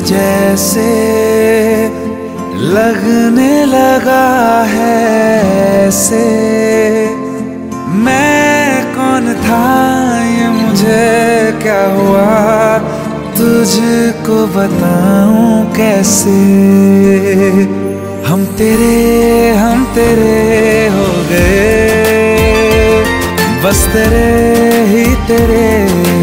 जैसे लगने लगा है ऐसे। मैं कौन था ये मुझे क्या हुआ, तुझको बताऊं कैसे। हम तेरे हो गए, बस तेरे ही तेरे